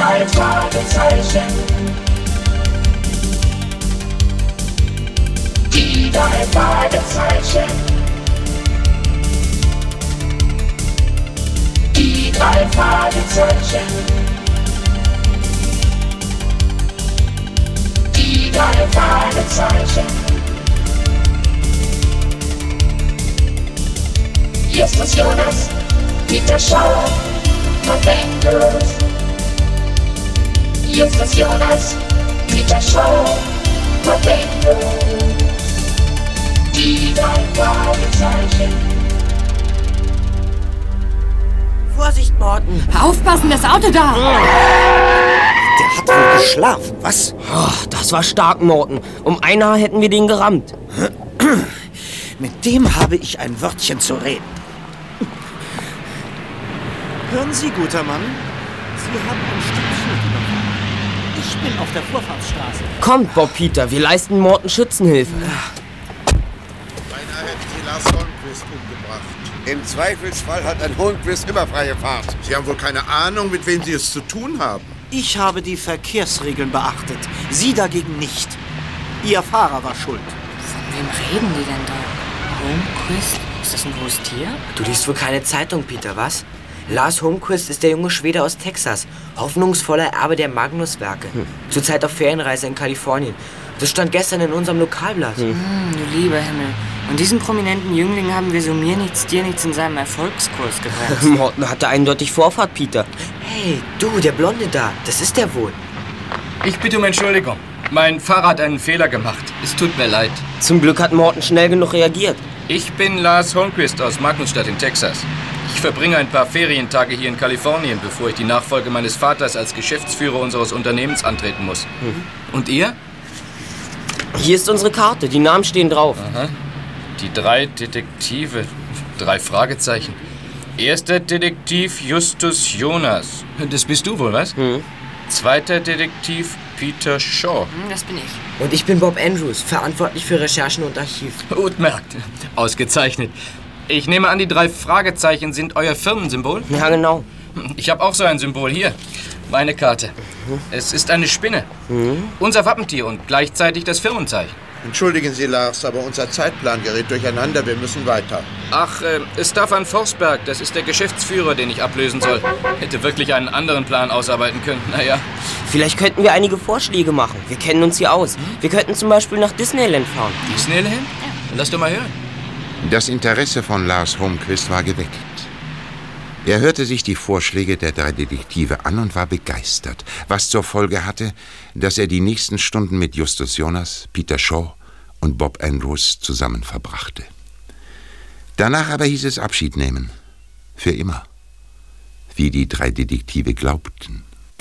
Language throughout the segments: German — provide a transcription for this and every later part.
drei Fragezeichen. Die drei Fragezeichen. Die drei Fragezeichen. Die drei Fragezeichen. Justus Jonas, Peter Shaw, Bob Andrews. Justus Jonas, Peter Shaw, Bob Andrews. Die drei Fragezeichen. Vorsicht, Morten! Aufpassen, das Auto da! Der hat wohl geschlafen, was? Oh, das war stark, Morten. Um ein Haar hätten wir den gerammt. Mit dem habe ich ein Wörtchen zu reden. Hören Sie, guter Mann, Sie haben ein Stück Schild überfahren. Ich bin auf der Vorfahrtsstraße. Kommt, Bob Peter, wir leisten Morten Schützenhilfe. Beinahe hätten Sie Lars Holmquist umgebracht. Im Zweifelsfall hat ein Holmquist immer freie Fahrt. Sie haben wohl keine Ahnung, mit wem Sie es zu tun haben. Ich habe die Verkehrsregeln beachtet, Sie dagegen nicht. Ihr Fahrer war schuld. Von wem reden die denn da? Holmquist? Ist das ein hohes Tier? Du liest wohl keine Zeitung, Peter, was? Lars Holmquist ist der junge Schwede aus Texas, hoffnungsvoller Erbe der Magnus-Werke. Zurzeit auf Ferienreise in Kalifornien. Das stand gestern in unserem Lokalblatt. Du lieber Himmel. Und diesen prominenten Jüngling haben wir so mir nichts, dir nichts in seinem Erfolgskurs gebremst. Morten hatte eindeutig Vorfahrt, Peter. Hey, du, der Blonde da, das ist der wohl. Ich bitte um Entschuldigung. Mein Fahrer hat einen Fehler gemacht. Es tut mir leid. Zum Glück hat Morten schnell genug reagiert. Ich bin Lars Holmquist aus Magnusstadt in Texas. Ich verbringe ein paar Ferientage hier in Kalifornien, bevor ich die Nachfolge meines Vaters als Geschäftsführer unseres Unternehmens antreten muss. Und ihr? Hier ist unsere Karte, die Namen stehen drauf. Aha. Die drei Detektive. 3 Fragezeichen. Erster Detektiv Justus Jonas. Das bist du wohl, was? Zweiter Detektiv Peter Shaw. Das bin ich. Und ich bin Bob Andrews, verantwortlich für Recherchen und Archiv. Gut merkt. Ausgezeichnet. Ich nehme an, die 3 Fragezeichen sind euer Firmensymbol? Ja, genau. Ich habe auch so ein Symbol hier. Meine Karte. Es ist eine Spinne. Unser Wappentier und gleichzeitig das Firmenzeichen. Entschuldigen Sie, Lars, aber unser Zeitplan gerät durcheinander. Wir müssen weiter. Ach, Staffan Forsberg, das ist der Geschäftsführer, den ich ablösen soll. Hätte wirklich einen anderen Plan ausarbeiten können. Naja. Vielleicht könnten wir einige Vorschläge machen. Wir kennen uns hier aus. Wir könnten zum Beispiel nach Disneyland fahren. Disneyland? Ja. Lass doch mal hören. Das Interesse von Lars Holmquist war geweckt. Er hörte sich die Vorschläge der 3 Detektive an und war begeistert, was zur Folge hatte, dass er die nächsten Stunden mit Justus Jonas, Peter Shaw und Bob Andrews zusammen verbrachte. Danach aber hieß es Abschied nehmen. Für immer. Wie die 3 Detektive glaubten.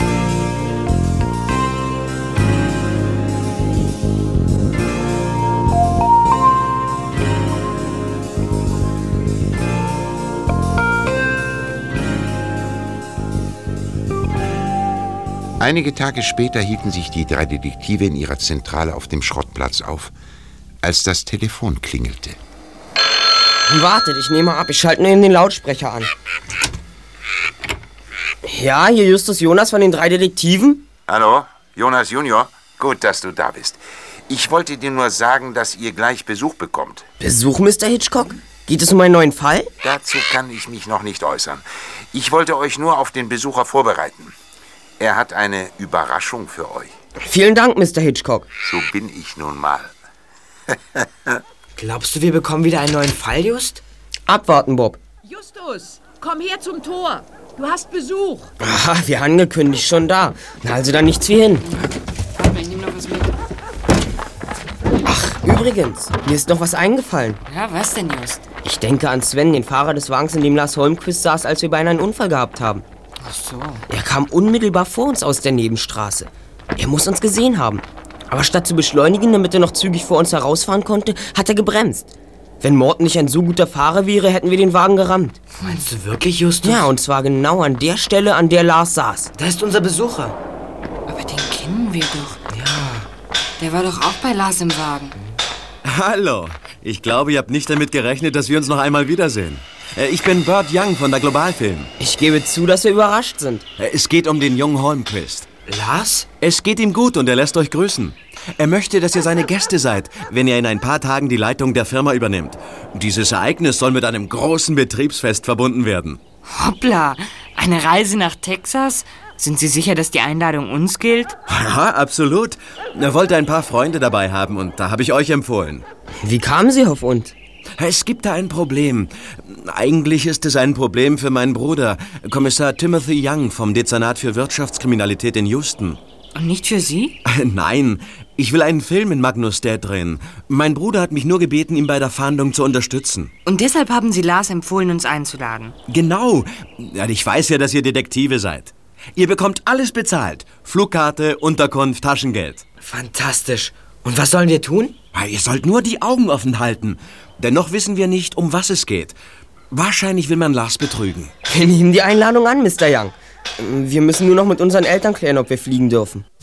Einige Tage später hielten sich die 3 Detektive in ihrer Zentrale auf dem Schrottplatz auf, als das Telefon klingelte. Wartet, ich nehme ab. Ich schalte nur eben den Lautsprecher an. Ja, hier Justus Jonas von den 3 Detektiven. Hallo, Jonas Junior. Gut, dass du da bist. Ich wollte dir nur sagen, dass ihr gleich Besuch bekommt. Besuch, Mr. Hitchcock? Geht es um einen neuen Fall? Dazu kann ich mich noch nicht äußern. Ich wollte euch nur auf den Besucher vorbereiten. Er hat eine Überraschung für euch. Vielen Dank, Mr. Hitchcock. So bin ich nun mal. Glaubst du, wir bekommen wieder einen neuen Fall, Just? Abwarten, Bob. Justus, komm her zum Tor. Du hast Besuch. Aha, wie angekündigt, schon da. Na, also dann nichts wie hin. Warte, ich nehme noch was mit. Ach, übrigens, mir ist noch was eingefallen. Ja, was denn, Just? Ich denke an Sven, den Fahrer des Wagens, in dem Lars Holmquist saß, als wir beinahe einen Unfall gehabt haben. Ach so. Er kam unmittelbar vor uns aus der Nebenstraße. Er muss uns gesehen haben. Aber statt zu beschleunigen, damit er noch zügig vor uns herausfahren konnte, hat er gebremst. Wenn Morten nicht ein so guter Fahrer wäre, hätten wir den Wagen gerammt. Meinst du wirklich, Justus? Ja, und zwar genau an der Stelle, an der Lars saß. Da ist unser Besucher. Aber den kennen wir doch. Ja. Der war doch auch bei Lars im Wagen. Hallo. Ich glaube, ihr habt nicht damit gerechnet, dass wir uns noch einmal wiedersehen. Ich bin Burt Young von der Globalfilm. Ich gebe zu, dass wir überrascht sind. Es geht um den jungen Holmquist. Lars? Es geht ihm gut und er lässt euch grüßen. Er möchte, dass ihr seine Gäste seid, wenn er in ein paar Tagen die Leitung der Firma übernimmt. Dieses Ereignis soll mit einem großen Betriebsfest verbunden werden. Hoppla, eine Reise nach Texas? Sind Sie sicher, dass die Einladung uns gilt? Ja, absolut. Er wollte ein paar Freunde dabei haben und da habe ich euch empfohlen. Wie kamen Sie auf uns? Es gibt da ein Problem. Eigentlich ist es ein Problem für meinen Bruder, Kommissar Timothy Young vom Dezernat für Wirtschaftskriminalität in Houston. Und nicht für Sie? Nein, ich will einen Film in Magnusstadt drehen. Mein Bruder hat mich nur gebeten, ihm bei der Fahndung zu unterstützen. Und deshalb haben Sie Lars empfohlen, uns einzuladen? Genau. Ja, ich weiß ja, dass ihr Detektive seid. Ihr bekommt alles bezahlt. Flugkarte, Unterkunft, Taschengeld. Fantastisch. Und was sollen wir tun? Ja, ihr sollt nur die Augen offen halten. Dennoch wissen wir nicht, um was es geht. Wahrscheinlich will man Lars betrügen. Wir nehmen die Einladung an, Mr. Young. Wir müssen nur noch mit unseren Eltern klären, ob wir fliegen dürfen.